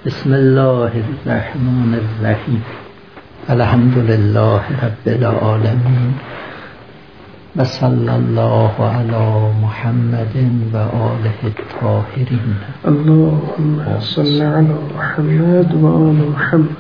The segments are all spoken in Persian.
بسم الله الرحمن الرحیم. الحمد لله رب العالمین و صلی الله علی محمد و آله الطاهرین. اللهم صل علی محمد و آل محمد.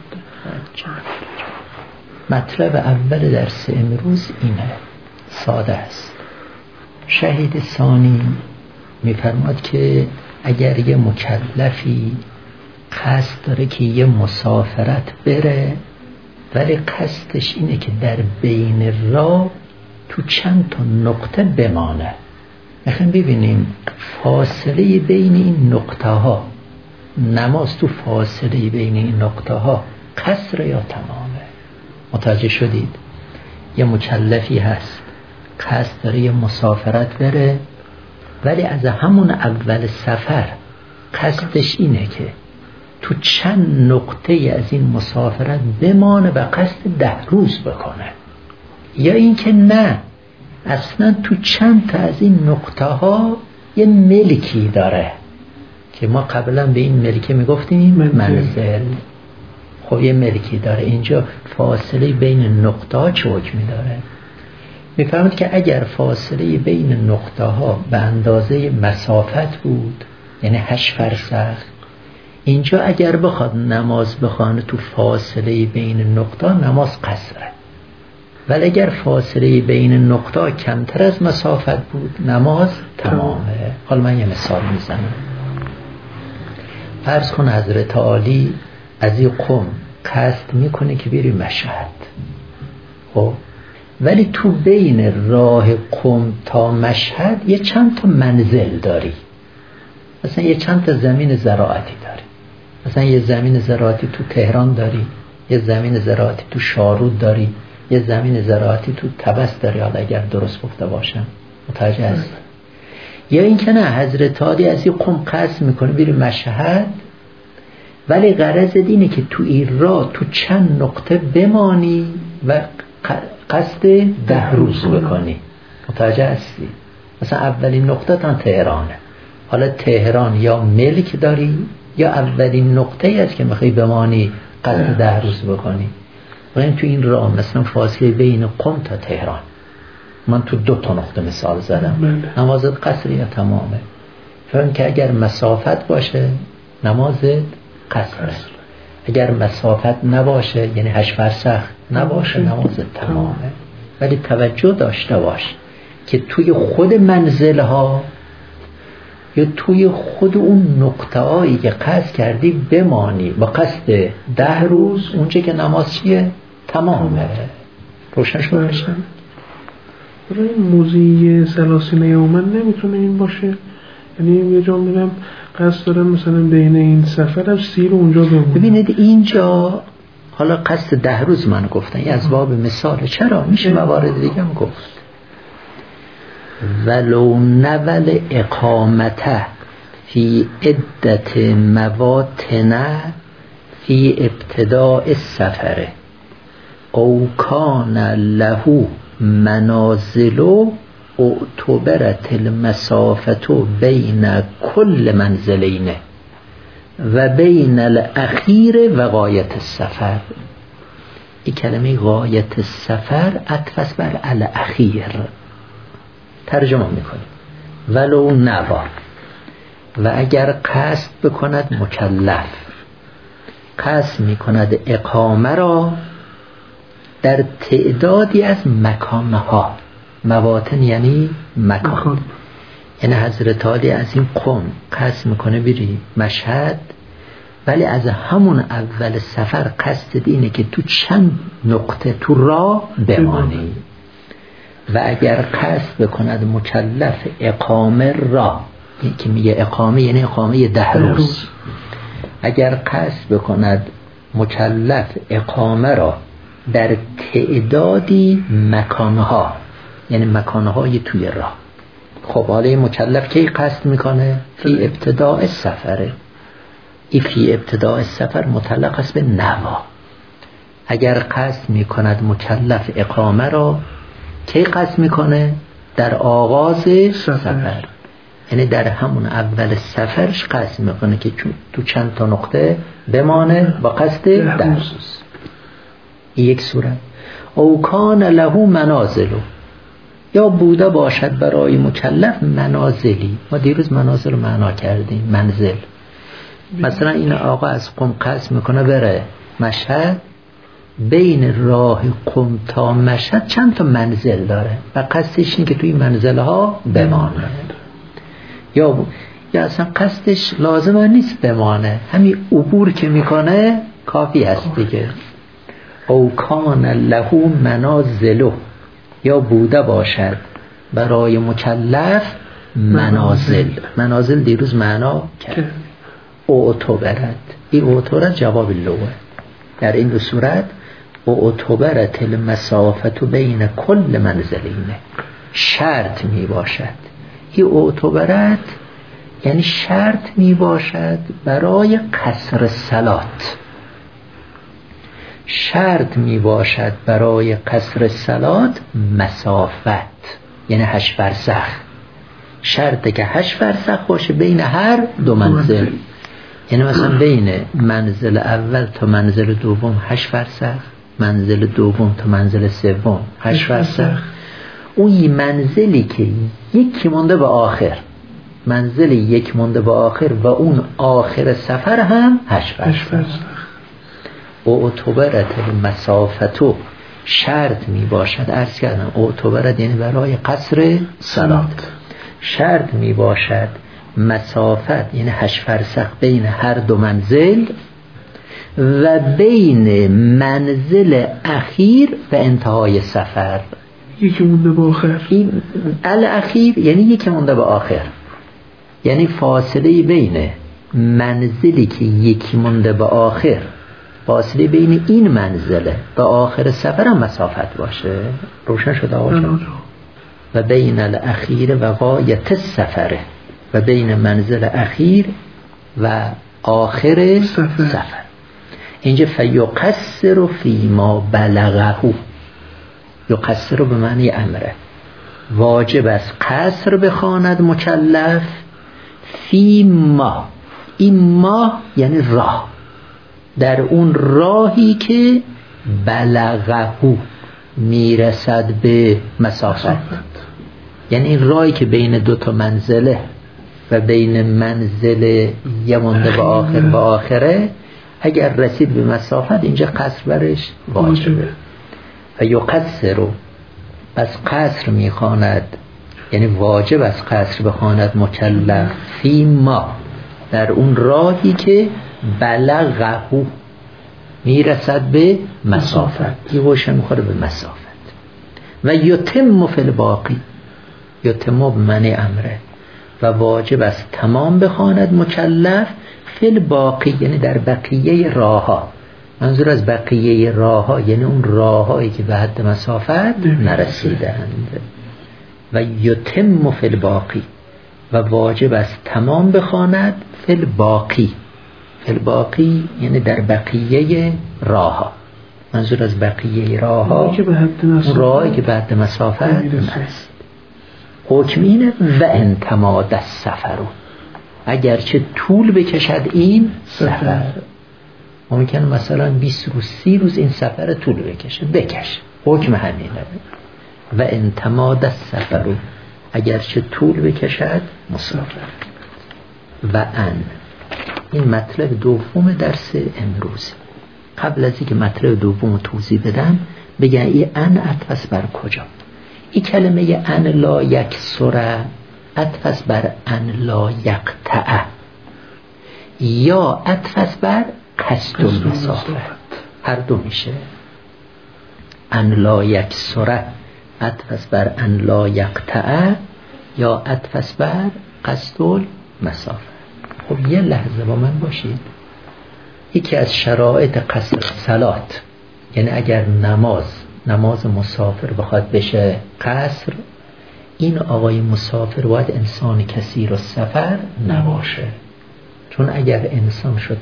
مطلب اول درس امروز اینه، ساده است. شهید ثانی میفرماد که اگر یه مکلفی قصد داره که یه مسافرت بره، ولی قصدش اینه که در بین راه تو چند تا نقطه بمانه. میخوایم ببینیم فاصله بین این نقطه ها، نماز تو فاصله بین این نقطه ها قصر یا تمامه. متوجه شدید؟ یه مکلفی هست قصد داره یه مسافرت بره، ولی از همون اول سفر قصدش اینه که تو چند نقطه از این مسافرت بمانه و قصد 10 روز بکنه، یا اینکه نه اصلا تو چند تا از این نقطه ها یه ملکی داره که ما قبلا به این ملکه میگفتیم منزل. خب یه ملکی داره، اینجا فاصله بین نقطه ها چه حکمی داره؟ میفهمید که اگر فاصله بین نقطه ها به اندازه مسافت بود، یعنی 8 فرسخ، اینجا اگر بخواد نماز بخوانه تو فاصله بین نقطه نماز قصره. ولی اگر فاصله بین نقطه کمتر از مسافت بود نماز تمامه. حالا من یه مثال میزنم. فرض کن حضرت عالی از این قم قصد میکنه که بری مشهد، خب ولی تو بین راه قم تا مشهد یه چند تا منزل داری، مثلا یه چند تا زمین زراعتی داری، مثلا یه زمین زراعتی تو تهران داری، یه زمین زراعتی تو شارود داری، یه زمین زراعتی تو طبس داری، حالا اگر درست گفته باشم. متوجه هست؟ یا این که نه حضرت عالی از این قم قصد میکنه بری مشهد، ولی غرض اینه که تو این راه تو چند نقطه بمانی و قصد 10 روز بکنی. متوجه هستی؟ مثلا اولین نقطه تا تهرانه، حالا تهران یا ملک داری یا اولین نقطه ای است که میخوای بمانی قصد 10 روز بکنی. ولی تو این راه مثلا فاصله بین قم تا تهران، من تو 2 تا نقطه مثال زدم، نمازت قصر یا تمامه. فهم که اگر مسافت باشه نمازت قصره، اگر مسافت نباشه یعنی 8 فرسخ نباشه نمازت تمامه. ولی توجه داشته باش که توی خود منزل ها یا توی خود اون نقطه هایی که قصد کردی بمانی با قصد 10 روز، اونچه که نماز چیه؟ تمامه. روشن شده میشه؟ برای موزی سلاسین یومن نمیتونه این باشه؟ یعنی یه جا میرم قصد دارم مثلا بین این سفرم 30 رو اونجا بمونم. ببینید اینجا حالا قصد 10 روز من گفتن، این از باب مثاله. چرا؟ میشه موارد دیگه هم گفت. ولو نول اقامته فی عدت مواطن فی ابتداء السفر او کان له منازل اعتبرت المسافت بین کل منزلین و بین الاخیر و غایت السفر. این کلمه غایت السفر عطف بر الاخیر. ترجمه میکنیم ولو نوا، و اگر قصد بکند مکلف، قصد میکند اقامه را در تعدادی از مکانها، مواطن یعنی مکان، یعنی حضرت عالی از این قم قصد میکنه بری مشهد، ولی از همون اول سفر قصد اینه که تو چند نقطه تو راه بمانی. و اگر قصد بکند مکلف اقامه را، که میگه اقامه یعنی اقامه 10 روز، اگر قصد بکند مکلف اقامه را در تعدادی مکانها، یعنی مکانهای توی راه. خب حالا مکلف کی قصد میکنه؟ فی ابتداء السفر. ای فی ابتداء السفر متعلق است به نوا. اگر قصد میکند مکلف اقامه را کی قصد میکنه؟ در آغاز سفر. یعنی در همون اول سفرش قصد میکنه که تو چند تا نقطه بمانه با قصد 10 روز. یک صورت. او کان له منازل، یا بوده باشد برای مکلف منازلی. ما دیروز منازل رو معنا کردیم، منزل. مثلا این آقا از قم قصد میکنه بره مشهد، بین راه قم تا مشهد چند تا منزل داره و قصدش اینه که توی منزل ها بمانه. یا اصلا قصدش لازم نیست بمانه، همین عبور که میکنه کافی هست دیگه. او کان له منازل، یا بوده باشد برای مکلف منازل. منازل دیروز معنا کرد. اعتبرت، این اعتبرت جواب لغه. در این دو صورت اعتبرت المسافت بین کل منزلین، شرط می باشد. این اعتبرت یعنی شرط می باشد برای قصر صلات، شرط می باشد برای قصر صلات مسافت، یعنی 8 فرسخ. شرطه که 8 فرسخ باشه بین هر دو منزل. یعنی مثلا بین منزل اول تا منزل دوم 8 فرسخ، منزل دوم تا منزل سوم 8 فرسخ. اون منزلی که یکی مونده به آخر، منزل یک مونده به آخر و اون آخر سفر هم 8 فرسخ. اعتبرت مسافتو، شرط می باشد. عرض کردم اعتبرت یعنی برای قصر صلات، شرط می باشد مسافت یعنی 8 فرسخ بین هر دو منزل و بین منزل اخیر و انتهای سفر. یکی مونده به آخر، این الاخیر یعنی یکی مونده به آخر، یعنی فاصله بین منزلی که یکی مونده به آخر، فاصله بین این منزله و آخر سفر هم مسافت باشه. روشن شده آقا جان؟ و بین الاخیر و غایت السفر، و بین منزل اخیر و آخر سفر. اینجا فیقصر فیما بلغه، یقصر به معنی امره، واجب است قصر بخواند مکلف فیما، این ما یعنی راه، در اون راهی که بلغه میرسد به مسافت. یعنی این راهی که بین دو تا منزله و بین منزل یه مونده به آخر و آخره، اگر رسید به مسافت اینجا قصر برش واجبه. و یقصر، از قصر میخواند یعنی واجب از قصر بخواند مکلف فی ما، در اون راهی که بلغه میرسد به مسافت، یه وشه میخوره به مسافت. و یتم فی الباقی، یتم به معنی امره، و واجب است تمام بخواند مکلف فی الباقی یعنی در بقیه راه ها. منظور از بقیه راه ها یعنی اون راه هایی که به حد مسافت نرسیدند. و یتم فی الباقی، و واجب است تمام بخواند فی الباقی، فی الباقی یعنی در بقیه راه ها. منظور از بقیه راه ها اون راهی که به حد مسافت نرسید. حکم اینه و انتماد السفر، اگرچه طول بکشد این سفر. ممکنه مثلا 20 روز 30 روز این سفر طول بکشه، بکشه، حکم همینه. و انتماد السفر، اگرچه طول بکشد مسافر. و ان، این مطلب دوم درس امروز. قبل از اینکه مطلب دوم رو توضیح بدم بگم این ان عطف بر کجا؟ این کلمه ان لا یکسر عطف بر ان لا یقطع، یا عطف بر قصد المسافت، هر دو میشه. ان لا یکسر عطف بر ان لا یقطع، یا عطف بر قصد المسافت. خب یه لحظه با من باشید. یکی از شرایط قصر صلات، یعنی اگر نماز مسافر بخواد بشه قصر، این آقای مسافر باید انسان کثیر السفر نباشه. چون اگر انسان شد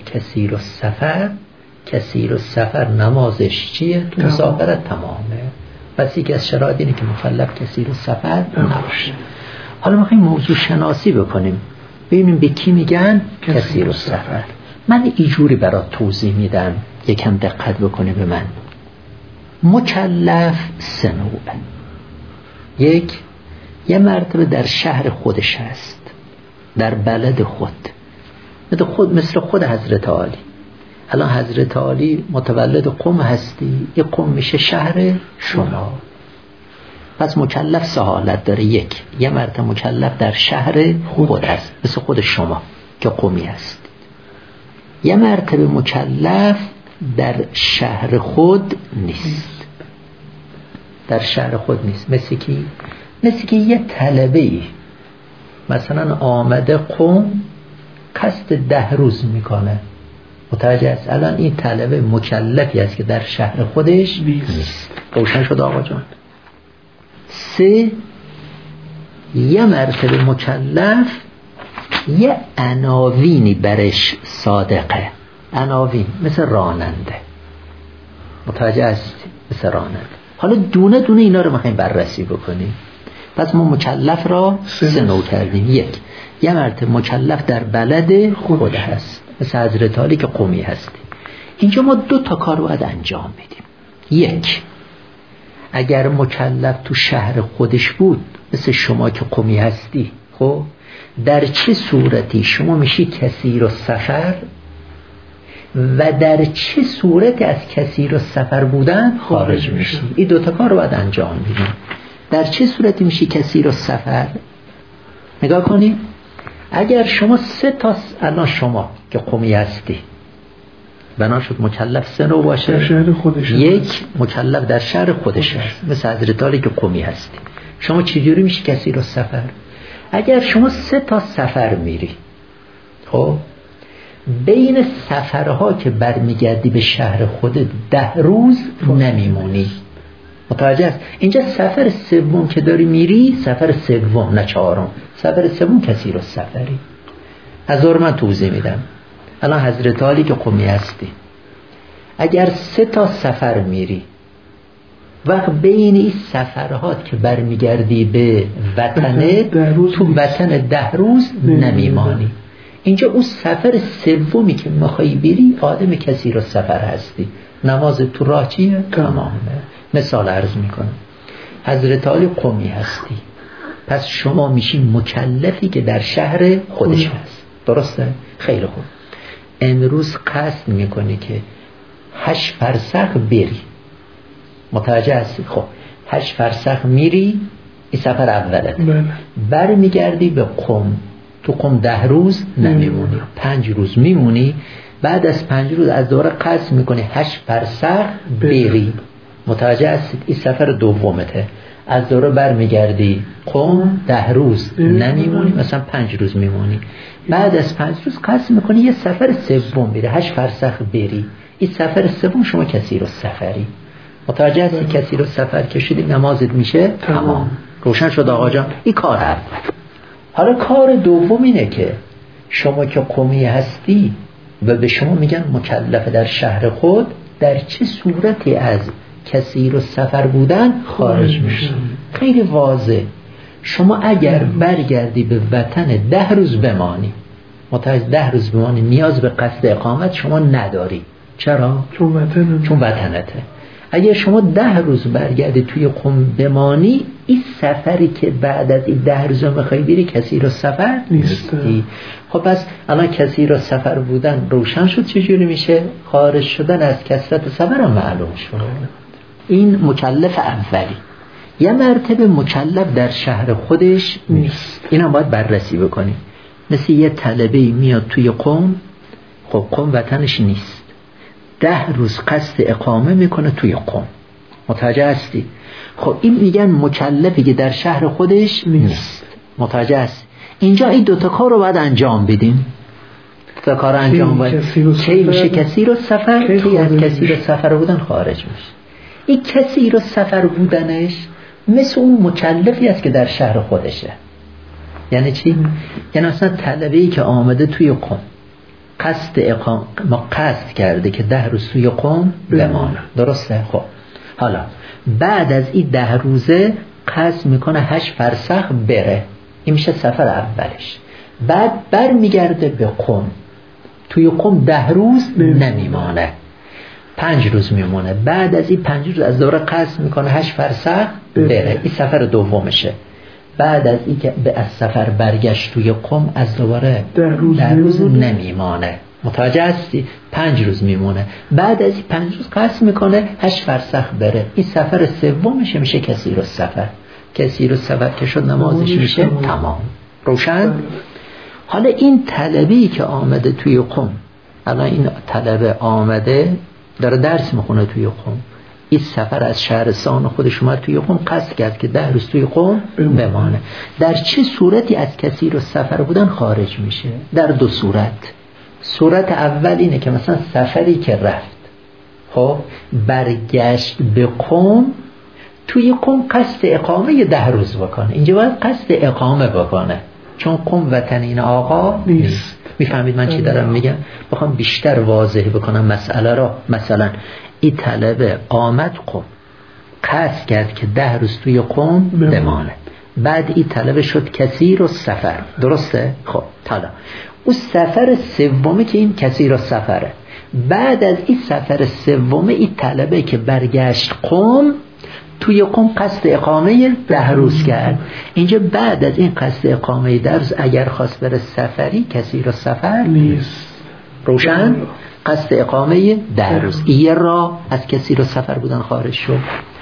کثیر السفر نمازش چیه؟ تو مسافرت تمامه. پس یکی از شرایط اینه که مکلف کثیر السفر نباشه. حالا میخوایم موضوع شناسی بکنیم، ببینیم به کی میگن کثیر السفر. من اینجوری برات توضیح میدم، یکم دقت بکنی به من. مکلف 3 نوعه. یه مرتبه در شهر خودش هست، در بلد خود، مثل خود حضرت عالی. الان حضرت عالی متولد قم هستی، یه قم میشه شهر شما. پس مکلف 3 حالت داره. یه مرتبه مکلف در شهر خود هست، مثل خود شما که قمی هست. یه مرتبه مکلف در شهر خود نیست. در شهر خود نیست. مثل که یه طلبه‌ای مثلا آمده قم، قصد 10 روز میکنه، متوجه است؟ الان این طلبه مکلفی است که در شهر خودش نیست. روشن شد آقا جان؟ 3 یه مرتبه مکلف یه عناوینی برش صادقه. عناوین مثل راننده، متوجه است؟ مثل راننده. حالا دونه دونه اینا رو میخوایم بررسی بکنیم. پس ما مکلف را 3 نوع کردیم. یه مرتبه مکلف در بلد خود هست، مثل حضرت عالی که قمی هستی. اینجا ما 2 تا کار باید انجام بدیم. اگر مکلف تو شهر خودش بود، مثل شما که قمی هستی، خب در چه صورتی شما میشی کثیر السفر و در چه صورتی از کثیر السفر بودن خارج میشی. این 2 تا کار رو باید انجام بدیم. در چه صورتی میشی کثیر السفر؟ نگاه کنید، اگر شما 3 تا، الان شما که قمی هستی بنا شد مکلف 3 نوع باشه. شهر خودش 1 مکلف در شهر خودش هست، مثل حضرت عالی که قمی هستی. شما چجوری میشی کثیر السفر؟ اگر شما 3 تا سفر میری، خب بین سفرها که برمیگردی به شهر خودت 10 روز نمیمونی. متوجه است؟ اینجا سفر 3 که داری میری، سفر 3 نه 4، سفر 3 کثیر السفری. از من توضیح میدم. الان حضرت عالی که قمی هستی، اگر 3 تا سفر میری، وقت بین این سفرهات که برمیگردی به وطنه، تو وطن 10 روز نمیمانی. اینجا اون سفر 3 که میخوایی بری، آدم کثیر السفر هستی. نماز تو راه چیه؟ تمامه. مثال عرض میکنم، حضرت عالی قمی هستی، پس شما میشین مکلفی که در شهر خودش هست. درسته؟ خیلی خوب. امروز قصد میکنی که 8 فرسخ بری، متوجه هستی؟ خب 8 فرسخ میری، این سفر اوله. بر میگردی به قم، تو قم 10 روز نمیمونی، 5 روز میمونی. بعد از 5 روز از دوره قصد میکنی 8 فرسخ بری، متوجه هستید؟ این سفر دومته. از دوره بر میگردی قم، 10 روز نمیمونی، مثلا 5 روز میمونی. بعد از 5 روز قصد میکنی یه سفر 3 بری، 8 فرسخ بری. این سفر 3 شما کثیر السفری. متوجه هستی؟ کثیر السفر کشیدی، نمازت میشه تمام. روشن شد آقا جان؟ این کار اول. حالا کار دوم اینه که شما که قمی هستی و به شما میگن مکلف در شهر خود، در چه صورتی از کثیر السفر بودن خارج میشی. خیلی واضح. شما اگر برگردی به وطن 10 روز بمانی، متوجه 10 روز بمانی، نیاز به قصد اقامت شما نداری. چرا؟ چون وطنته. اگر شما 10 روز برگردی توی قم بمانی، این سفری که بعد از این 10 روز میخوای بری کثیر السفر نیستی. خب پس الان کثیر السفر بودن روشن شد چجوری میشه؟ خارج شدن از کثرت سفر هم معلوم شد. این مکلف اولی. یه مرتبه مکلف در شهر خودش نیست. این هم باید بررسی بکنیم. مثل یه طلبه‌ای میاد توی قم، خب قم وطنش نیست، 10 روز قصد اقامه میکنه توی قم، متوجه هستی؟ خب این میگن مکلفی که در شهر خودش نیست. متوجه هستی؟ اینجا این 2 تا کار رو باید انجام بدیم. 2 تا کار انجام باید. کی میشه کثیر السفر؟ کی از کثیر السفر بودن خارج میشه. این کثیر السفر بودنش مثل اون مکلفی است که در شهر خودشه. یعنی چی؟ یعنی اصلا طلبه‌ای که آمده توی قم، قصد اقامه، ما قصد کرده که 10 روز توی قم بمانه. درسته؟ خب حالا بعد از این 10 روزه قصد میکنه 8 فرسخ بره. این میشه سفر اولش. بعد بر میگرده به قم. توی قم 10 روز نمیمانه، 5 روز میمونه. بعد از این 5 روز از دوره قصد میکنه 8 فرسخ بره. این سفر دومشه. بعد از این که از سفر برگشت توی قم از دوباره 10 روز نمیمانه. متوجه هستی؟ 5 روز میمونه. بعد از این 5 روز قصد میکنه 8 فرسخ بره. این سفر سومشه، میشه کثیر السفر. کثیر السفر که شد نمازش میشه تمام. روشن؟ حالا این طلبی که آمده توی قم، الان این طلبه آمده داره درس میخونه توی قم، این سفر از شهرستان خودش اومد توی قم، قصد کرد که 10 روز توی قم بمانه. در چه صورتی از کثیر السفر بودن خارج میشه؟ در 2 صورت. صورت اول اینه که مثلا سفری که رفت، خب برگشت به قم، توی قم قصد اقامه 10 روز بکنه. اینجا باید قصد اقامه بکنه، چون قم وطن این آقا نیست. میفهمید من چی دارم میگم؟ بخوام بیشتر واضح بکنم مسئله را. مثلا این طلبه آمد قم، قصد کرد که 10 روز توی قم بمانه. بعد این طلبه شد کثیر السفر، درسته؟ خب حالا اون سفر سومه که این کثیر السفره. بعد از این سفر سومه این طلبه که برگشت قم، توی قم قصد اقامه 10 روز کرد. اینجا بعد از این قصد اقامه 10 روز اگر خواست بره سفری، کثیر السفر نیست. روشن؟ قصد اقامه 10 روز. این راه از کثیر السفر بودن خارج شد.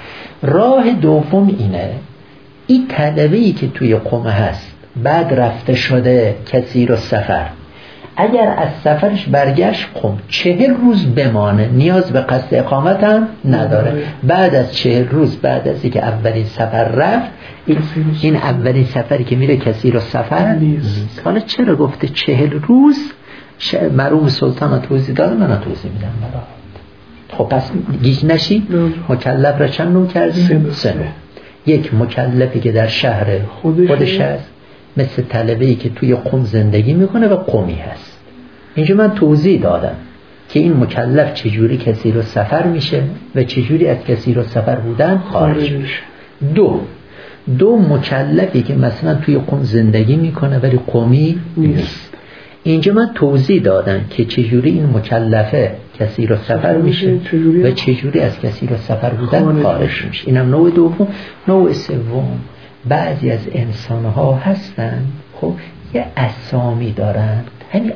راه دوم اینه، این طلبه‌ای که توی قم هست بعد رفته شده کثیر السفر، اگر از سفرش برگشت قم 40 روز بمانه، نیاز به قصد اقامت هم نداره. بعد از 40 روز، بعد از اینکه اولین سفر رفت، این اولین سفری که میره کثیر السفر نیست. حالا چرا گفته 40 روز؟ مرحوم سلطان توضیح داده، من توضیح میدم برات. خب پس گیج نشی. مکلف را چند نوع کردیم؟ 3 نوع. یک مکلفی که در شهر خودش هست، مثل طلبه‌ای که توی قم زندگی میکنه و قمی هست. اینجا من توضیح دادم که این مکلف چجوری کثیر السفر میشه و چجوری از کثیر السفر بودن خارج میشه. دو مکلفی که مثلا توی قم زندگی میکنه ولی قمی نیست. اینجا من توضیح دادم که چجوری این مکلفه کثیر السفر میشه و چجوری از کثیر السفر بودن خارج میشه. اینم نوع دوم. نوع سوم، بعضی از انسان‌ها هستن خب یه اسامی دارن، همین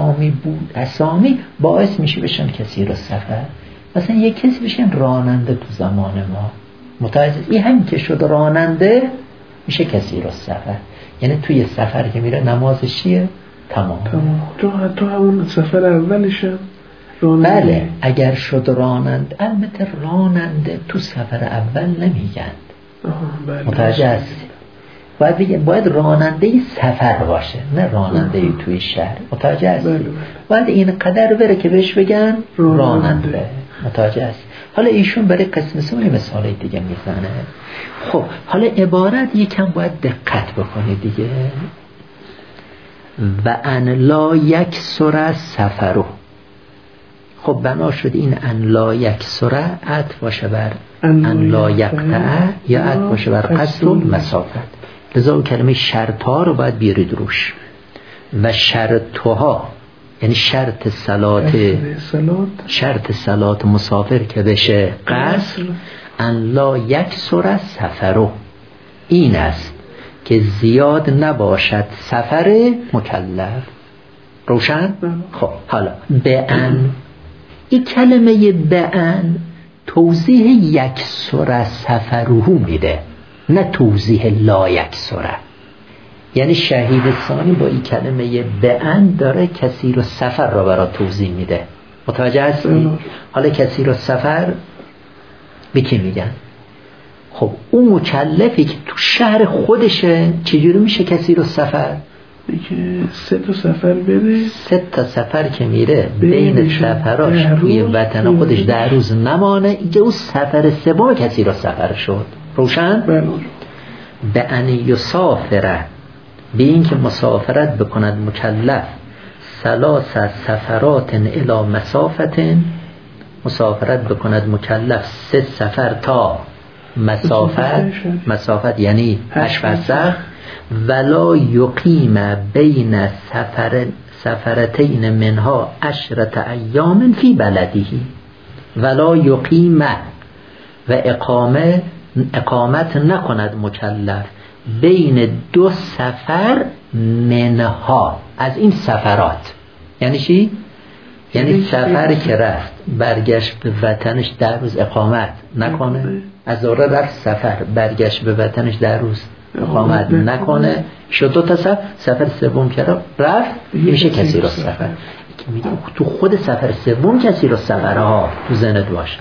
اسامی باعث میشه بشن کثیر السفر. مثلا یک کسی بشن راننده تو زمان ما، متوجه؟ این همین که شد راننده میشه کثیر السفر. یعنی توی سفر که میره نمازش چیه؟ تمام. تو همون سفر اولشه راننده. بله اگر شد راننده. البته راننده تو سفر اول نمیگن. متوجه هستی؟ باید راننده سفر باشه، نه راننده توی شهر. متوجه هستی؟ باید این قدر بره که بهش بگن راننده. متوجه هستی؟ حالا ایشون برای قسم سوی مثالی دیگه میزنه. خب حالا عبارت یکم باید دقت بکنی دیگه. و ان لا یکسر سفرو. خب بنا شد این ان لا یکسر عطف باشه بر ان لا یقطع یا عطف باشه بر قصد المسافت. لذا کلمه شرطها رو باید بیارید روش. و شرطها یعنی شرط صلات مسافر که بشه قصر، ان لا یکسر سفرو، این است که زیاد نباشد سفر مکلف. روشن؟ خب حالا بأن، این کلمه بأن توضیح یکسر سفره میده، نه توضیح لا یکسر. یعنی شهید ثانی با این کلمه بأن داره کثیر السفر را برای توضیح میده. متوجه هستی؟ حالا کثیر السفر به کی میگن؟ خب اون مکلفی که تو شهر خودشه چجوری میشه کثیر السفر؟ که 3 تا سفر بره، 3 تا سفر که میره بین سفراش توی وطن خودش 10 روز نمانه، اینجا اون سفر سوم کثیر السفر شد. روشن؟ به ان یسافر، به این که مسافرت بکند مکلف 3 سفرات الی مسافت، مسافرت بکند مکلف 3 سفر تا مسافت یعنی 8 فرسخ، ولا یقیم بین سفرتین منها 10 ایام فی بلده. ولا یقیم و اقامت نکند مکلف بین 2 سفر منها از این سفرات. یعنی چی؟ یعنی سفر که رفت برگشت به وطنش 10 روز اقامت نکنه. از ظهر رفت سفر برگشت به وطنش 10 روز اقامت نکنه، شد 2 تا سفر سوم که رفت میشه کسی رو سفر. تو خود سفر سوم کسی رو سفرها تو ذهنت باشه.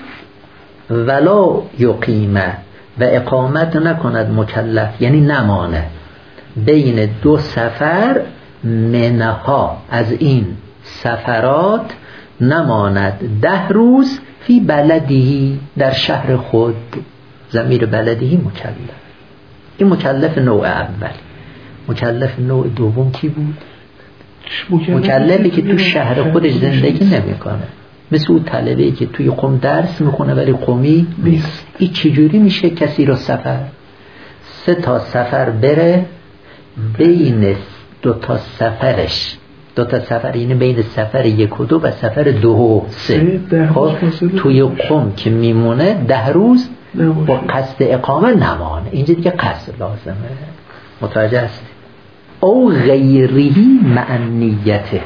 ولا یقیمه و اقامت نکند مکلف یعنی نمانه بین 2 سفر منها از این سفرات نماند 10 روز فی بلدی در شهر خود. ضمیر بلدی مکلف. این مکلف نوع اول. مکلف نوع دوم کی بود؟ مکلفی که تو شهر خودش زندگی نمیکنه، مثل اون طالبی که توی قم درس میخونه ولی قمی نیست. این چجوری میشه کسی رو سفر؟ 3 تا سفر بره، بین 2 تا سفرش 2 تا سفر یعنی بین سفر 1 و 2 و سفر 2 و 3 خب توی قم که میمونه 10 روز با قصد اقامه نمانه. اینجا دیگه قصد لازمه. متوجه هستی؟ او غیرهی معنیته.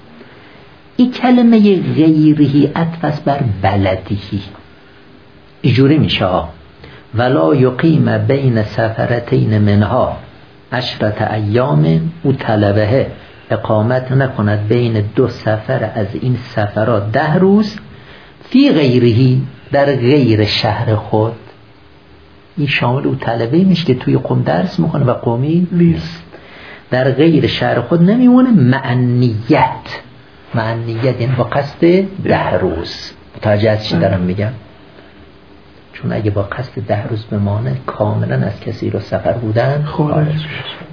این کلمه غیرهی عطف بر بلدهی اینجوری میشه ولا یقیم بین سفرتین منها 10 ایام او طلبه اقامت نکند بین 2 سفر از این سفرات 10 روز فی غیرهی در غیر شهر خود. این شامل او طلبه میشه که توی قم درس میکنه و قومی نیست. در غیر شهر خود نمیمونه. معنیت یعنی با قصد 10 روز. متوجه از چی دارم میگم؟ چون اگه با قصد 10 روز بمانه کاملا از کسی رو سفر بودن خارج میشه.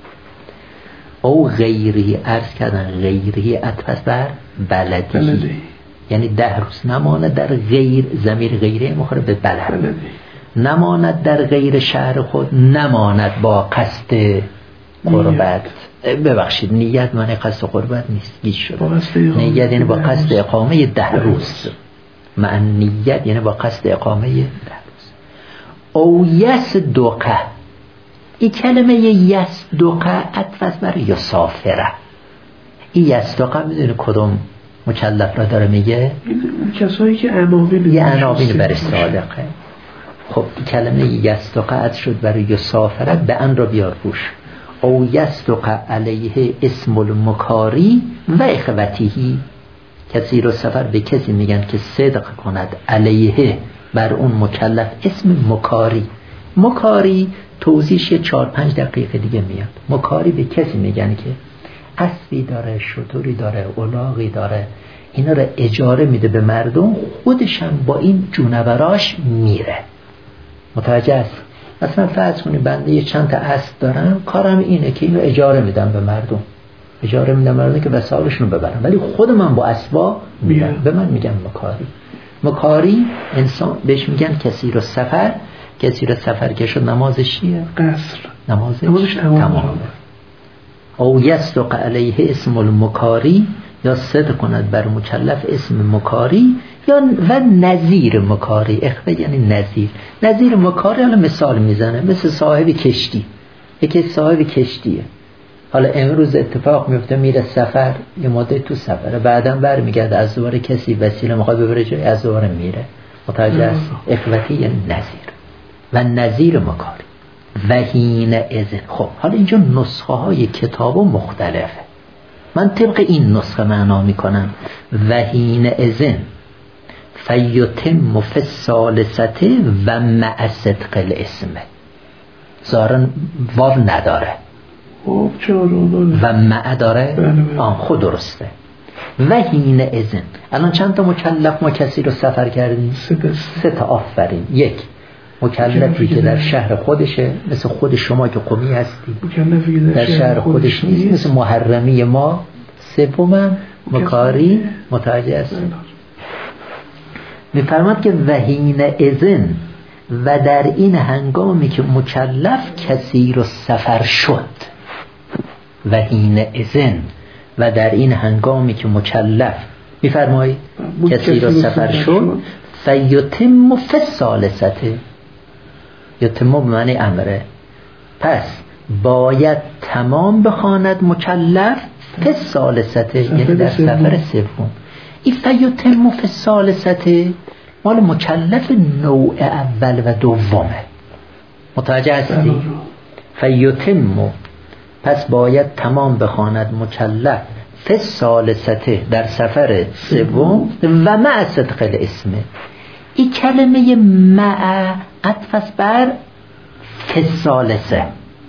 او غیری عرض کردن غیری عطف بر بلدی یعنی 10 روز نمانه در غیر. ضمیر غیره مخاطب به بلد. نماند در غیر شهر خود، نماند با قصد قربت. ببخشید نیت معنی قصد قربت نیست، گیج شد. نیت یعنی با قصد اقامه 10 روز. معنی نیت یعنی با قصد اقامه 10 روز. او یصدق. این کلمه یصدق عطف بر یسافره. این یصدق میدونی کدوم مکلف را داره میگه؟ کسایی که عناوین یه عناوین برای صادقه. خب کلمه یصدق عطف شد برای یسافره، به ان را بیار روش. او یصدق علیه اسم المکاری و اخوتیهی. کسی رو سفر به کسی میگن که صدق کند علیه بر اون مکلف اسم مکاری. مکاری توضیحش 4-5 دقیقه دیگه میاد. مکاری به کسی میگن که اسبی داره، شتری داره، الاغی داره، اینا رو اجاره میده به مردم، خودش هم با این جونوراش میره. متوجه است؟ مثلا فرض کنی بنده یه چند تا اسب دارم، کارم اینه که اینو اجاره میدم به مردم. اجاره میدم مردم که وسایلشون رو ببرن، ولی خود من با اسبا میرم. به من میگن مکاری. مکاری انسان بهش میگن کسی رو سفر. کسی رو سفر که شد نمازش چیه؟ قصر. نمازش تمامه. او یصدق علیه اسم المکاری، یا صدق کند بر مکلف اسم مکاری، یا و نظیر مکاری. اخوه یعنی نظیر. نظیر مکاری حالا مثال میزنه، مثل صاحب کشتی. یکی صاحب کشتیه، حالا امروز اتفاق میفته میره سفر، یه مدت تو سفره، بعداً برمیگرده، از دوباره کسی وسیله میخواد ببره جای، از دوباره میره. متوجه است؟ اخوتی یعنی نظیر و نظیر مکاری. وحین اذن. خب حالا اینجا نسخه های کتاب مختلفه، من طبق این نسخه معنا میکنم. وحین اذن فیتم فی الثالثه و مع صدق الاسم. ظاهرا واو نداره و مع داره. خود درسته. وحین اذن. الان چند تا مکلف ما کسی رو سفر کردیم؟ 3 تا. آفرین. 1 مکلفی که در شهر خودشه، مثل خود شما که قمی هستی، در شهر خودش نیست، مثل محرمی ما. 3 مکاری. متوجه است؟ میفرماد که وحین اذن و در این هنگامی که مکلف کثیر السفر شد و حین اذن و در این هنگامی که مکلف میفرمایید کثیر السفر شد فیتم فی الثالثه، یتم به معنی امره، پس باید تمام بخواند مکلف فی الثالثه، یعنی در سفر سوم. این فیتم فی الثالثه مال مکلف نوع اول و دومه، متوجه هستی؟ فیتم، پس باید تمام بخواند مکلف فی الثالثه در سفر سوم و مع صدق الاسم. این کلمه مع عطف است بر فی الثالثه،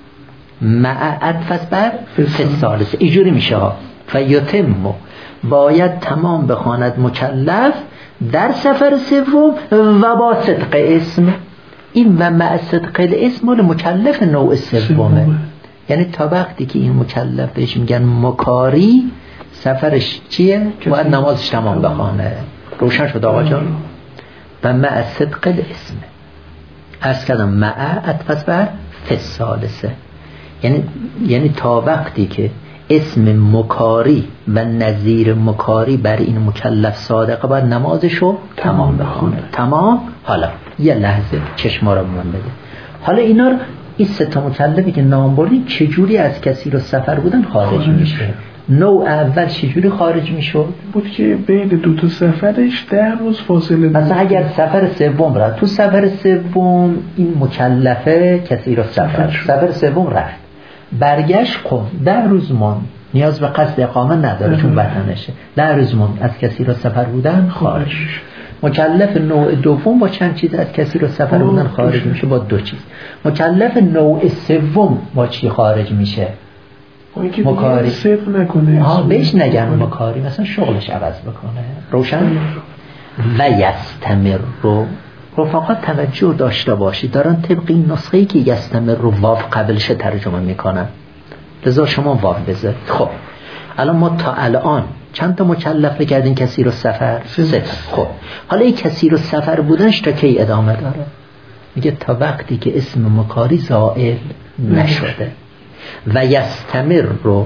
مع عطف است بر فی الثالثه، اینجوری میشه ها. فیتم باید تمام بخواند مکلف در سفر سوم و با صدق اسم. این و مع صدق الاسم مال مکلف نوع سومه، یعنی تا وقتی که این مکلف بهش میگن مکاری سفرش چیه؟ باید نمازش تمام بخوانه. روشن شد آقا جان؟ و مع صدق الاسم عرض کردم مع عطف بر فی الثالثه، یعنی تا وقتی که اسم مکاری و نظیر مکاری بر این مکلف صادقه باید نمازشو تمام بخونه. تمام. حالا یه لحظه چشما رو من بده. حالا اینا رو این سه تا مکلفی که نام بردیم چجوری از کثیر السفر بودن خارج میشه؟ نوع اول چجوری خارج میشد؟ بود که بین دو تا سفرش 10 روز فاصله مثلا اگر سفر سوم رفت، تو سفر سوم این مکلفه کثیر السفر سفر سوم رفت، برگشت قم 10 روز ماند، نیاز به قصد اقامه نداره چون وطنشه، 10 روز ماند از کثیر السفر بودن خارج. مکلف نوع دوم با چند چیز از کثیر السفر بودن خارج میشه؟ با 2 چیز. مکلف نوع سوم با چی خارج میشه؟ مکاری. صدق نکنه، بهش نگن مکاری، مثلا شغلش عوض بکنه. روشن؟ و یستمر رو رفقا توجه داشته باشید، دارن طبق این نسخه‌ای که یستمر رو واو قبلش ترجمه میکنن، لذا شما واو بذارید. خب الان ما تا الان چند تا مکلف کردین کثیر السفر؟ 3. خب حالا این کثیر السفر بودنش تا کی ادامه داره؟ میگه تا وقتی که اسم مکاری زائل نشده. و یستمر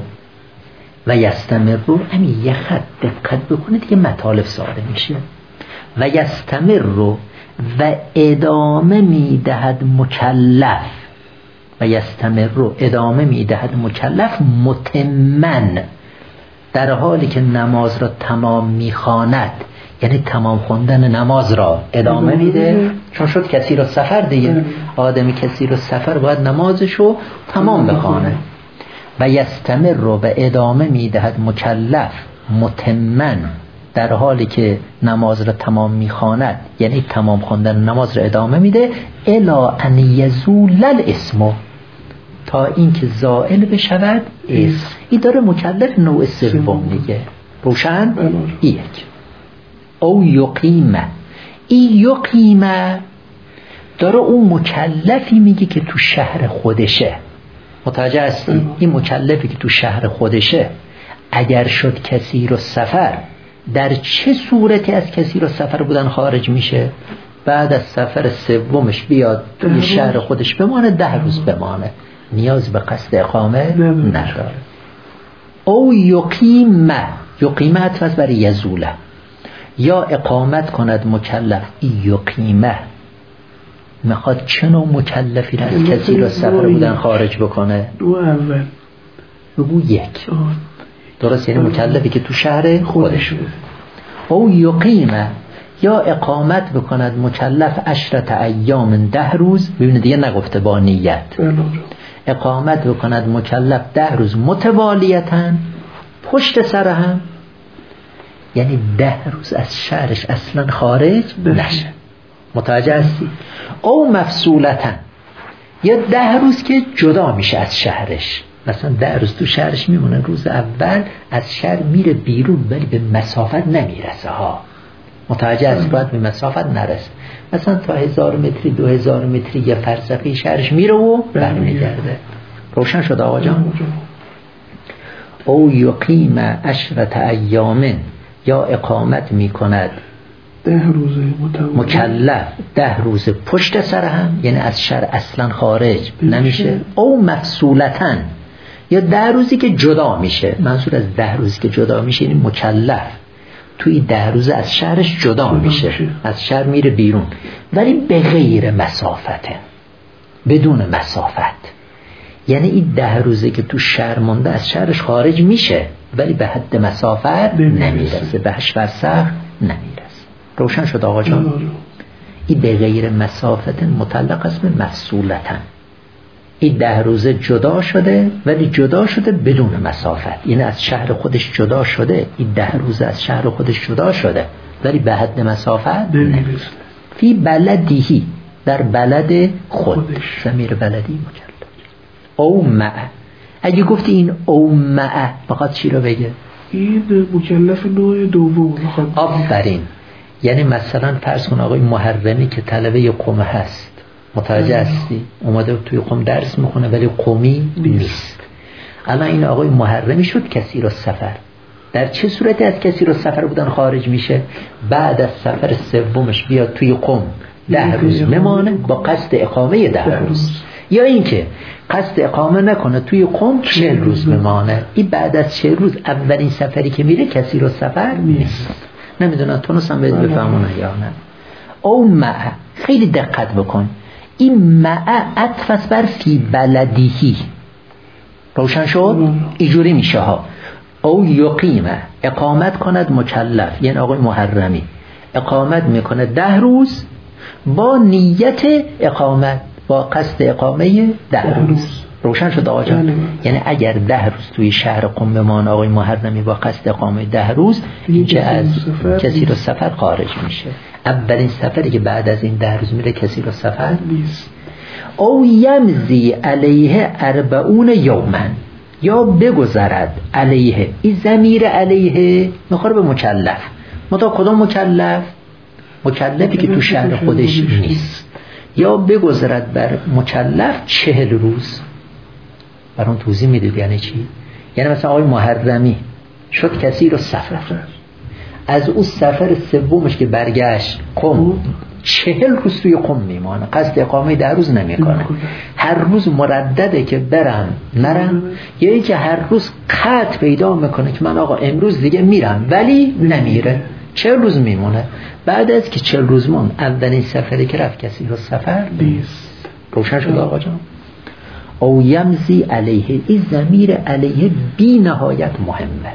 رو همین یه خط دقت بکنید که مطالب ساده میشه. و یستمر رو و ادامه میدهد مکلف، و یستمر رو ادامه میدهد مکلف متمن، در حالی که نماز را تمام میخواند، یعنی تمام خوندن نماز را ادامه میده، چون شد کثیر السفر دیگه، آدمی کثیر السفر باید نمازشو تمام بخوانه. و یستمر رو و ادامه میدهد مکلف متمن، در حالی که نماز را تمام میخواند، یعنی تمام خوندن نماز را ادامه میده، الا ان یزول الاسم، تا اینکه زائل بشود اسم. این داره مکلف نوع سوم میگه. روشن؟ یک. او یقیمه، این یقیمه داره اون مکلفی میگه که تو شهر خودشه. متوجه هستی؟ این مکلفی که تو شهر خودشه اگر شد کثیر السفر، در چه صورتی از کثیر السفر بودن خارج میشه؟ بعد از سفر سومش بیاد توی شهر خودش بمانه، 10 روز بمانه، نیاز به قصد اقامه نداره. او یقیمه، یقیمه عطف برای یزوله، یا اقامت کند مکلف. یقیمه میخواد چه نوع مکلفی را از کثیر السفر بودن خارج بکنه؟ دو اول بگو 1. درست، یعنی مکلفی که تو شهر خودش بود. او یقیمه، یا اقامت بکند مکلف 10 ایام 10 روز، ببینید دیگه نگفته با نیت، اقامت بکند مکلف 10 روز متوالیتاً پشت سر هم، یعنی 10 روز از شهرش اصلا خارج نشه. متوجه هستی؟ او مفصولتاً، یا 10 روز که جدا میشه از شهرش، مثلا 10 روز تو شهرش میمونه، روز اول از شهر میره بیرون ولی به مسافت نمیرسه ها. متوجه هستی؟ باید به مسافت نرسه، مثلا تا 1000 متری 2000 متری یه فرسخی شهرش میره و برمیگرده. روشن شد آقا جان؟ او یقیم 10 ایام، یا اقامت میکند 10 روزه مکلف 10 روز پشت سر هم، یعنی از شهر اصلا خارج نمیشه. او مفصولتن، یا 10 روزی که جدا میشه. منظور از 10 روزی که جدا میشه یعنی مکلف توی 10 روز از شهرش جدا میشه، از شهر میره بیرون، ولی به غیر مسافته، بدون مسافت. یعنی این 10 روزه که تو شهر مونده از شهرش خارج میشه، ولی به حد مسافت نمیرسه، به 8 فرسخ نمیرسه. روشن شد آقا جان؟ این به غیر مسافت مطلق اسم مفصولتن. این 10 روزه جدا شده، ولی جدا شده بدون مسافت، یعنی از شهر خودش جدا شده. این 10 روزه از شهر خودش جدا شده، ولی به حد مسافت نمیرسه. فی بلدیهی، در بلد خودش، ضمیر بلدی مکلف. او معه، اگه گفتی این او معه بخواد چی رو بگه؟ این مکلف نوع دوم. آفرین. یعنی مثلا فرض کن آقای محرمی که طلبه قم هست، متوجه هستی؟ اومده توی قم درس میخونه ولی قمی نیست. الان این آقای محرمی شد کثیر السفر. در چه صورتی از کثیر السفر بودن خارج میشه؟ بعد از سفر سومش بیاد توی قم 10 روز بمانه با قصد اقامه 10 روز، یا اینکه قصد اقامه نکنه توی قم 40 روز بمانه. این بعد از 40 روز اولین سفری که میره کثیر السفر نیست. نمیدونم تونستم بفهمونه یا نه. او معه، خیلی دقت بکن، این معه عطف بر فی بلدیهی. روشن شد؟ اینجوری میشه ها. او یقیمه، اقامت کند مکلف، یعنی آقای محرمی اقامت میکنه 10 روز با نیت اقامت، با قصد اقامه 10 روز. روشن شد آقا جان؟ یعنی اگر 10 روز توی شهر قم بمانه آقای محرمی با قصد اقامه 10 روز، اینجا از کثیر السفر خارج میشه. اولین سفری که بعد از این 10 روز میره کثیر السفر نیست. او یمزی علیه 40 یوما، یا بگذرد علیه، این ضمیر علیه میخوره به مکلف. متا کدام مکلف؟ مکلفی که تو شهر خودش نیست. یا بگذرد بر مکلف 40 روز. برام توضیح میدید یعنی چی؟ یعنی مثلا آقای محرمی شد کثیر السفر، از اون سفر سومش که برگشت قم 40 روز توی قم میمانه، قصد اقامه 10 روز نمیکنه. هر روز مردده که برم نرم، یا یعنی که هر روز قطع پیدا میکنه که من آقا امروز دیگه میرم، ولی نمیره، 40 روز میمونه. بعد از که 40 روز مون اولین سفری که رفت کثیر السفر نیست. روشن شد آقا جان؟ او یمزی علیه، این ضمیر علیه بی نهایت مهمه.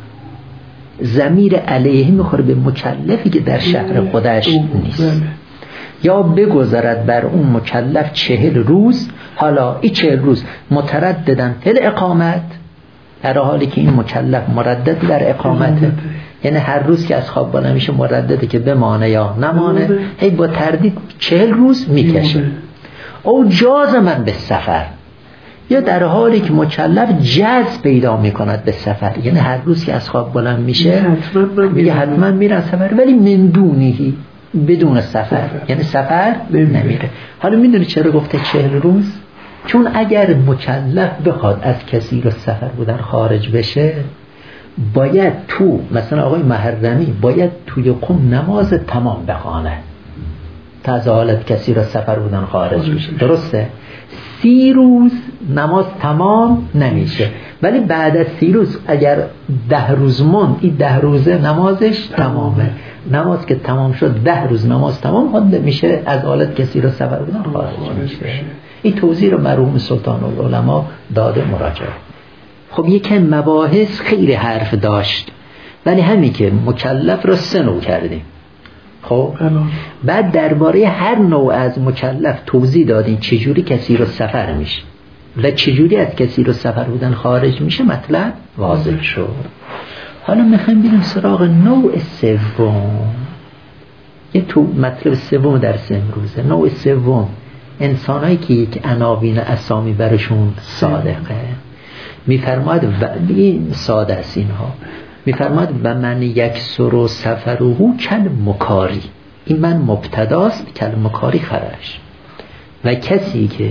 ضمیر علیه میخوره به مکلفی که در شهر خودش نیست. یا بگذرد بر اون مکلف 40 روز. حالا این 40 روز مترددن فی الاقامت، در حالی که این مکلف مردد در اقامته، یعنی هر روز که از خواب بالا میشه مردده که بمانه یا نمانه، هی با تردید 40 روز میکشه. او جاز من به سفر، یا در حالی که مکلف جذب پیدا میکند به سفر، یعنی هر روز که از خواب بلند میشه میگه حتما میرم سفر، ولی من دونهی، بدون سفر، یعنی سفر نمیره. حالا میدونی چرا گفته 40 روز؟ چون اگر مکلف بخواد از کثیر السفر بودن خارج بشه، باید تو مثلا آقای محرمی باید توی قم نماز تمام بخوانه تا از حالت کثیر السفر بودن خارج بشه. درسته؟ 30 روز نماز تمام نمیشه، ولی بعد از 30 روز اگر 10 روز مون، این 10 روزه نمازش تمامه. نماز که تمام شد 10 روز نماز تمام خونده میشه، از حالت کثیر السفر بودن خارج میشه. این توضیح رو مرحوم سلطان العلماء داده، مراجعه. خب یکم مباحث خیلی حرف داشت، ولی همین که مکلف رو 3 نوع کردیم. خب بعد درباره هر نوع از مکلف توضیح دادیم چجوری کثیر السفر میشه و چجوری از کثیر السفر بودن خارج میشه، مطلب واضح شد. حالا میخوایم بریم سراغ نوع سوم. یه تو مطلب سوم درس امروزه. نوع سوم انسانایی که یک عناوین اسامی برشون صادقه. میفرماید این ساده است اینها، میفرماید و من یک سرو سفره کل مکاری، این من مبتداست، کل مکاری خبرش. و کسی که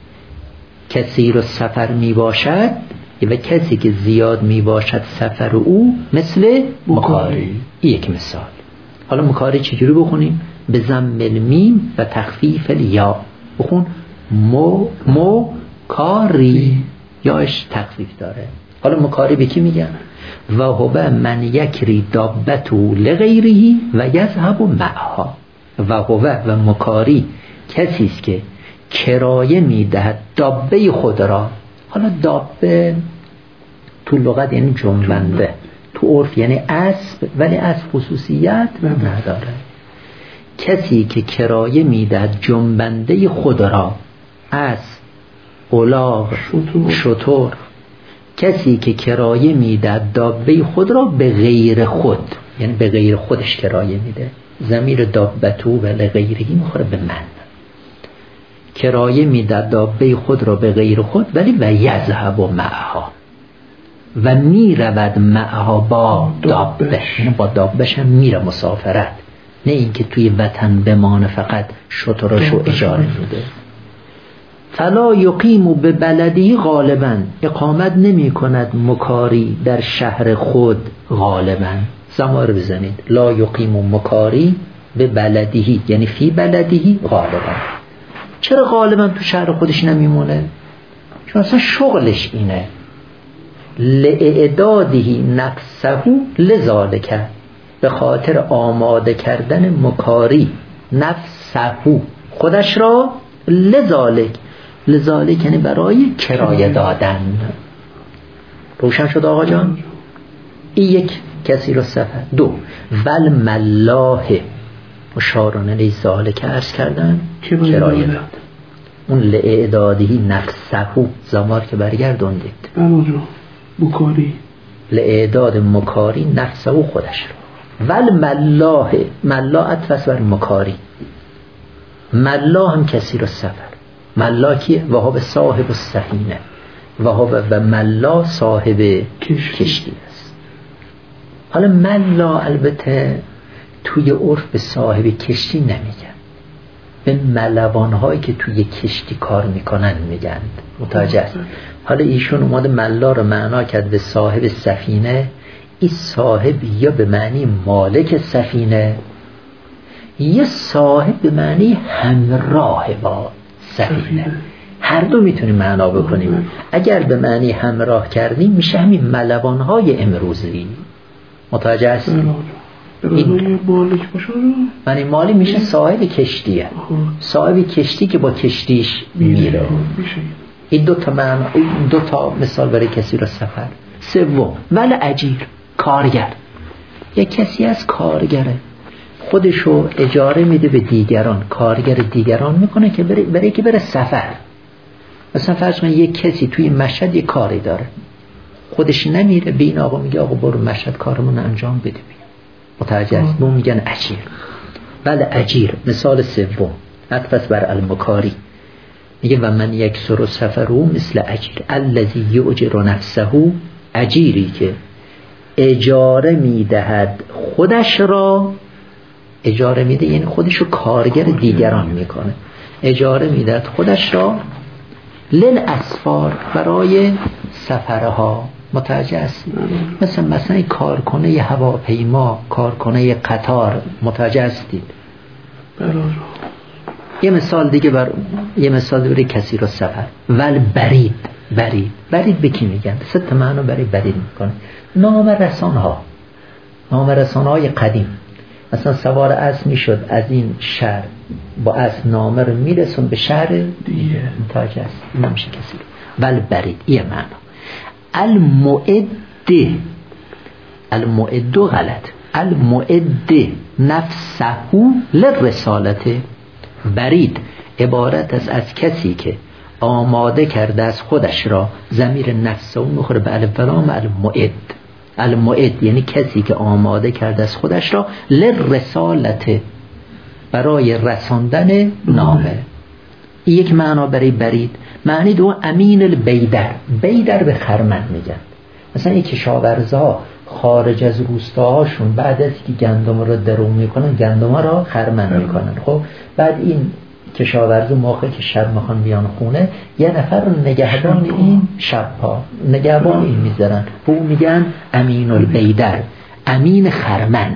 کثیر السفر می باشد و کسی که زیاد می باشد سفر او مثل مکاری. یک مثال. حالا مکاری چجوری بخونیم؟ به ضم المیم و تخفیف الیا. بخون مو کاری، یاش تخفیف داره. حالا مکاری به کی میگن؟ و هو من یکری دابتو لغیره و یذهب معها. و هو و مکاری کسی است که کرایه میدهد دابه خود را. حالا دابه تو لغت یعنی جنبنده، تو عرف یعنی اسب، ولی اسب خصوصیت نداره. کسی که کرایه میدهد جنبنده خود را، اسب، الاغ، شتر، کسی که کرایه میدهد دابه خود را به غیر خود، یعنی به غیر خودش کرایه میده. ضمیر دابتو و لغیرهی میخوره به من. کرایه میدهد دابه خود را به غیر خود، ولی و یذهب معها، و میرود معها با دابه، یعنی با دابهش هم میره مسافرت، نه اینکه توی وطن بمانه فقط شتراشو اجاره میده. فلا یقیم به بلدی غالبا، اقامت نمی کند مکاری در شهر خود غالبا. زمار بزنید، لا یقیم مکاری به بلدی، یعنی فی بلدی غالبا. چرا غالبا تو شهر خودش نمیمونه؟ چون اصلا شغلش اینه. لإعداده نفسه لذالک، به خاطر آماده کردن مکاری نفسه خودش را، لذالک یعنی برای کرایه دادن. روشن شد آقا جان؟ این یک کسی رو سفر. دو والملاح مشارانه لذالک عرض کردن کرایه داد. اون لإعداده نفسه زمار که برگردوندید مکاری، لإعداد مکاری نفسه خودش رو. والملاح، ملاح اتفس بر مکاری. ملاح هم کسی رو سفر. ملاح کیه؟ وهاب صاحب السفینه، وهاب و ملاح صاحب کشتی است. حالا ملاح البته توی عرف به صاحب کشتی نمیگن، به ملوانهایی که توی کشتی کار میکنن میگن. متوجه است؟ حالا ایشون اومده ملاح رو معنا کرد به صاحب سفینه. این صاحب یا به معنی مالک سفینه، یا صاحب به معنی همراه با سفینه. هر دو میتونیم معنا بکنیم. اگر به معنی همراه کردیم میشه همین ملوانهای امروزی. متوجه است؟ این مالک باشه، معنی مالی میشه صاحب کشتیه. صاحب کشتی که با کشتیش میره. این دو تا مثال برای کسی رو سفر. سوم ول اجیر، کارگر. یک کسی از کارگره، خودشو اجاره میده به دیگران، کارگر دیگران میکنه که برای که بره سفر. مثلا فرض کن یک کسی توی مشهد یک کاری داره، خودش نمیره، به این آقا میگه آقا برو مشهد کارمون انجام بده. متوجه است؟ به اون میگن اجیر. ول اجیر مثال سوم عطف بر المکاری، میگه و من یکسر سفرو مثل اجیر الذی یؤجر نفسه، اجیری که اجاره میدهد خودش را، اجاره میده یعنی خودشو کارگر دیگران میکنه، اجاره میدهد خودش را للاسفار، برای سفرها. متوجه است؟ مثلا کارکنه هواپیما، کارکنه قطار. متوجه هستید؟ یه مثال دیگه برای کسی رو سفر. ول برید به کی میگن؟ سه تا معنی برای برید میکنه. نامه رسانهای قدیم، مثلا سوار اسب میشد از این شهر، با اسب نامه رو میرسون به شهر دیگه. متوجه است؟ نمیشه کسی رو. ول برید یه معنی. المعد غلط. المعد نفسه للرسالت. برید عبارت است از کسی که آماده کرده از خودش را، ضمیر نفسه میخوره به الف و لام المعد. المعد یعنی کسی که آماده کرده از خودش را للرسالت، برای رساندن نامه. یک معنا برای برید. معنی دو امین البیدر، بیدر به خرمن میگن. مثلا این کشاورزها خارج از روستاهاشون بعد از که گندم رو درو میکنن، گندم رو خرمن میکنن. خب بعد این کشاورزو موقع که شب میخوان بیان خونه، یه نفر رو نگهبان این شبها، نگهبان این میذارن، به اون میگن امین البیدر، امین خرمن.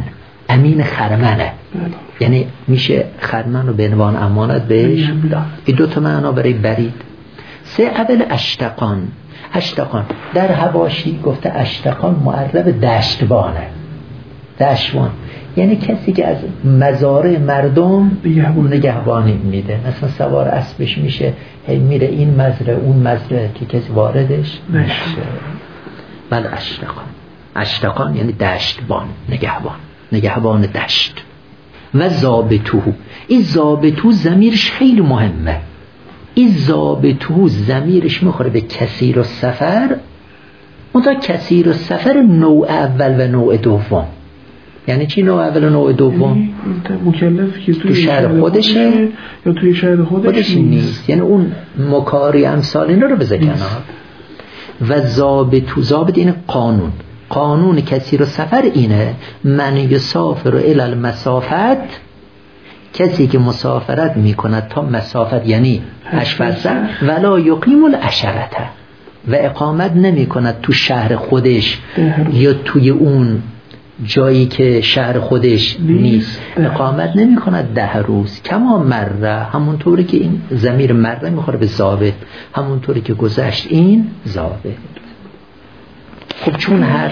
امین خرمنه، یعنی میشه خرمن رو به عنوان امانت بهش داد. این دو تا معنا برای برید. 3 اول اشتقان. اشتقان در حواشی گفته اشتقان معرب دشتبانه. دشتبان یعنی کسی که از مزارع مردم نگهبانی میده، مثلا سوار اسبش میشه هی میره این مزرعه اون مزرعه که کسی واردش نشه. بله اشتقان. اشتقان یعنی دشتبان، نگهبان دشت. و ضابطو، این ضابطو ضمیرش خیلی مهمه. این ضابطو ضمیرش میخوره به کثیر السفر، منتها کثیر السفر نوع اول و نوع دوم. یعنی چی نوع اول و نوع دوم؟ مکلفی که تو شهر خودشه یا توی شهر خودش نیست. یعنی اون مکاری امثال اینا رو بذار کنار. و ضابط این قانون کثیر السفر اینه من یسافر الی المسافت، کسی که مسافرت میکند تا مسافت یعنی 8 فرسخ، ولا یقیم العشرة، و اقامت نمیکند تو شهر خودش یا توی اون جایی که شهر خودش نیست، اقامت نمی کند 10 روز. کما مره، همونطوری که این ضمیر مره میخوره به ضابط، همونطوری که گذشت این ضابط. خب چون هر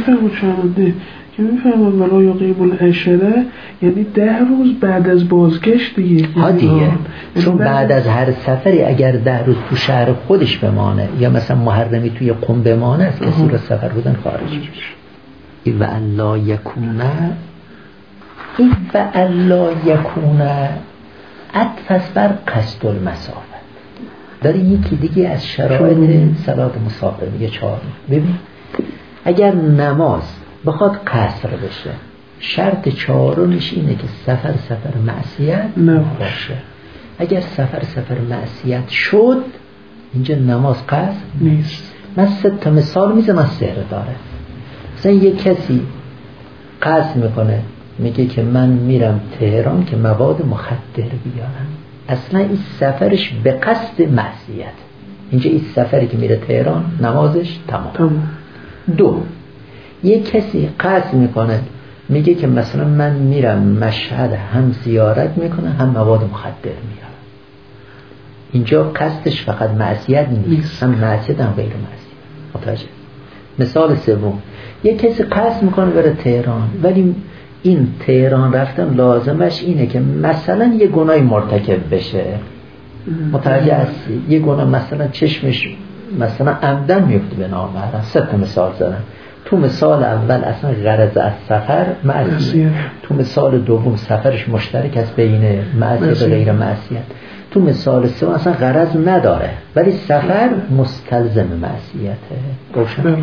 میفرماد ولا یقیم العشره یعنی 10 روز بعد از بازگشت دیگه. ها دیگه، چون بعد از هر سفری اگر 10 روز تو شهر خودش بمانه یا مثلا محرمی توی قم بمانه از کسی رو سفر بودن خارج میشه. و الا یکونه، این و الا یکونه عطف بر قصد المسافت. داره یکی دیگه از شرایط صلات مسافر میگه 4. ببین اگر نماز بخواد قصر بشه، شرط 4مش اینه که سفر معصیت نباشه. اگر سفر معصیت شد اینجا نماز قصر نیست. من 3 مثال میزنم از سهره داره. مثلا یک کسی قصد میکنه میگه که من میرم تهران که مواد مخدر بیارم، اصلا این سفرش به قصد معصیت. اینجا این سفری که میره تهران نمازش تمام. 2 یک کسی قصد میکنه میگه که مثلا من میرم مشهد هم زیارت میکنه هم مواد مخدر میارم، اینجا قصدش فقط معصیت نیست، هم معصیت هم غیر معصیت. متوجه؟ مثال 3 یک کسی قصد میکنه بره تهران، ولی این تهران رفتن لازمش اینه که مثلا یه گناهی مرتکب بشه. متوجه هستی؟ یه گناه مثلا چشمش مثلا عمدن میفته به نامحرم. 3 مثال زدن. تو مثال اول اصلا غرض از سفر معصیت، تو مثال دوم سفرش مشترک است بین معصیت و غیر معصیت، تو مثال سوم اصلا غرض نداره ولی سفر مستلزم معصیته. روشن؟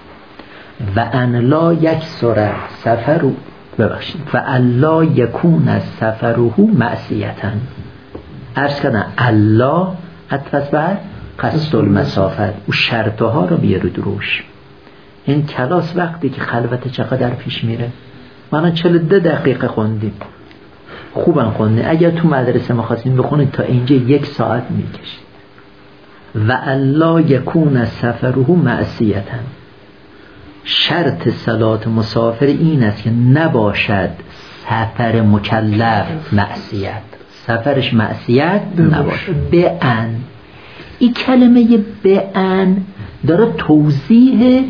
و ان لا یکسر سفر، ببخشید، و الا یکون سفره معصیتا. عرض کردن الله عطف بر قصد المسافت، او شرطها رو بیارید روش. این کلاس وقتی که خلوت چقدر پیش میره، ما 42 دقیقه خوندیم، خوبم خوندیم. اگر تو مدرسه ما خواستیم بخونید تا اینجا 1 ساعت میکشید. و الا یکون سفره معصیتا، شرط صلات مسافر این است که نباشد سفر مکلف معصیت، سفرش معصیت نباشد. بأن، این کلمه بأن داره توضیح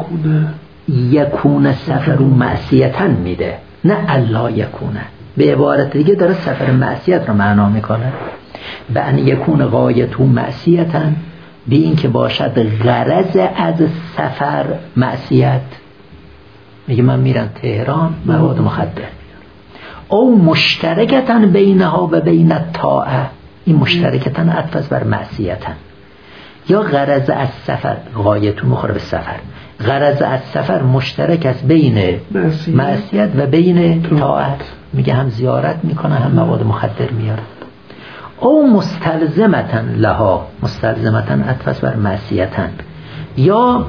یکون سفر معصیتا میده، نه الا یکونه. به عبارت دیگه داره سفر معصیت رو معنا میکنه. بأن یکون غایته معصیتا، به این که باشد غرض از سفر معصیت. میگه من میرم تهران مواد مخدر، او مشترکتا بینها و بین الطاعه، این مشترکتا عطف بر معصیتا. یا غرض از سفر، غایتون مخوره به سفر، غرض از سفر مشترک است بین معصیت و بین طاعت. میگه هم زیارت میکنه هم مواد مخدر میاره. او مستلزمتا لها، مستلزمتا عطف بر معصیتا، یا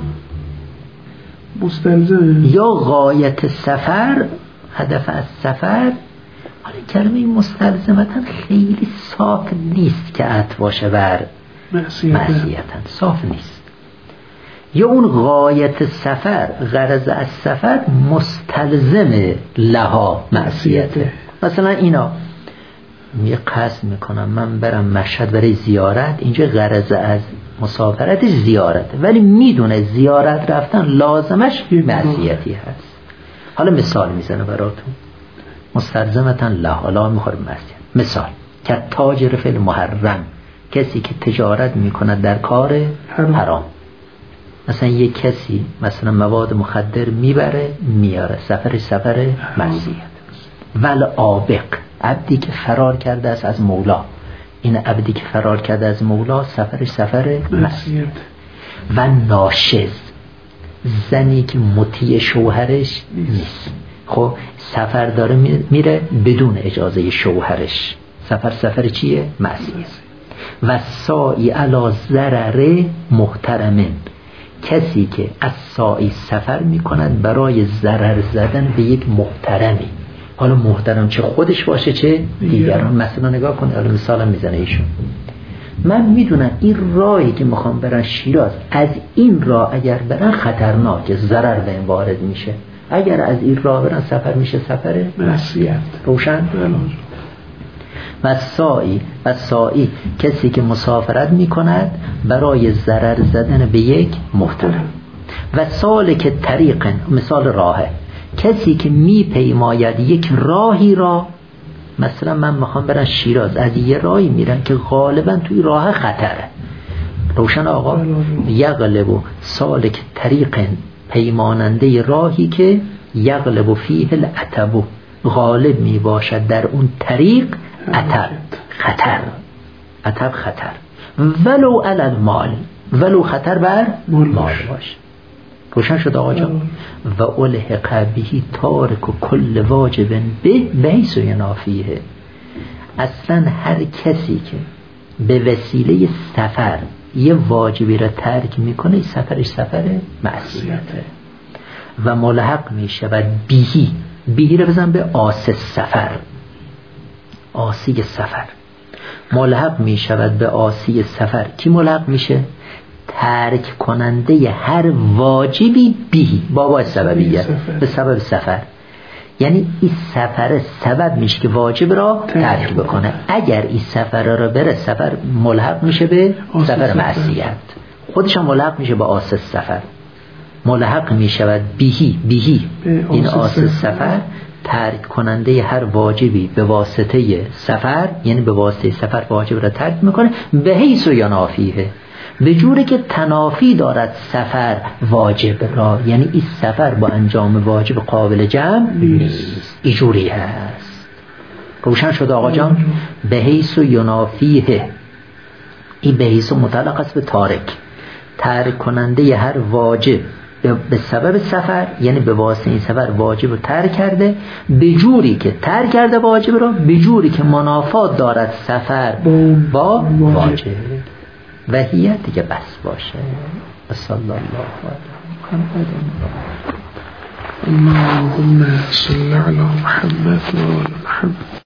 مستلزم، یا غایت سفر، هدف از سفر. حالا کلمه مستلزمتا خیلی صاف نیست که عطف باشه بر معصیتا، صاف نیست. یا اون غایت سفر، غرض از سفر مستلزم لها معصیته. مثلا اینا یه قصد میکنم من برم مشهد برای زیارت، اینجا غرض از مسافرت زیارته، ولی میدونه زیارت رفتن لازمش معصیتی هست. حالا مثال میزنه براتون، مستلزمتا لها، لا میخوره معصیت. مثال که تاجر فی المحرم، کسی که تجارت میکنه در کار حرام. مثلا یک کسی مثلا مواد مخدر میبره میاره، سفر معصیت. ول آبق، عبدی که فرار کرده است از مولا، این عبدی که فرار کرده از مولا سفر معصیت. و ناشز، زنی که مطیع شوهرش نیست، خب سفر داره میره بدون اجازه شوهرش، سفر چیه؟ معصیت. و سائی علی ضرر محترمن، کسی که از سائی سفر میکند برای ضرر زدن به یک محترمی، حالا محترم چه خودش باشه چه دیگران. مثلا نگاه کنید، حالا مثالم میزنه ایشون، من میدونم این راهی که میخوام برن شیراز، از این راه اگر برن خطرناکه، ضرر به این وارد میشه، اگر از این راه برن سفر میشه سفر معصیت. روشن؟ و سائی کسی که مسافرت میکند برای ضرر زدن به یک محترم. و سالک طریق، مثال راهه، کسی که میپیماید یک راهی را، مثلا من میخوام برن شیراز، از یه راهی میرن که غالبا توی راه خطره. روشن آقا؟ یغلب سالک طریق، پیماننده راهی که یغلب فیه العتب، غالب میباشد در اون طریق خطر. ولو علی المال، ولو خطر بر مال باشه. روشن شد آقا جان؟ و الحق بهی تارک و کل واجب به حیث ینافیه، اصلا هر کسی که به وسیله سفر یه واجبی را ترک میکنه، سفرش سفر معصیته. و ملحق میشود بیهی رو بزن به آسی سفر، آسی سفر ملحق میشود به آسی سفر. کی ملحق میشه؟ ترک کننده هر واجبی بیهی، بابا سببیه، به سبب سفر. یعنی این سفر سبب میشه که واجب را ترک بکنه. اگر این سفر را بره، سفر ملحق میشه به سفر معصیت، خودش هم ملحق میشه به آسی سفر. ملحق میشود بیهی این آسی سفر، ترک کننده هر واجبی به واسطه سفر، یعنی به واسطه سفر واجب را ترک میکنه، به حیث ینافیه، به جوری که تنافی دارد سفر واجب را، یعنی این سفر با انجام واجب قابل جمع نیست، این جوری هست. روشن شد آقا جان؟ به حیث ینافیه، این به حیث متعلق است به ترک کننده هر واجب به سبب سفر، یعنی به واسطه این سفر واجب رو ترک کرده، به جوری که ترک کرده واجب رو، به جوری که منافات دارد سفر با واجب. وحیت دیگه بس باشه. صلی الله علیه اللهم صل علی محمد و آل محمد.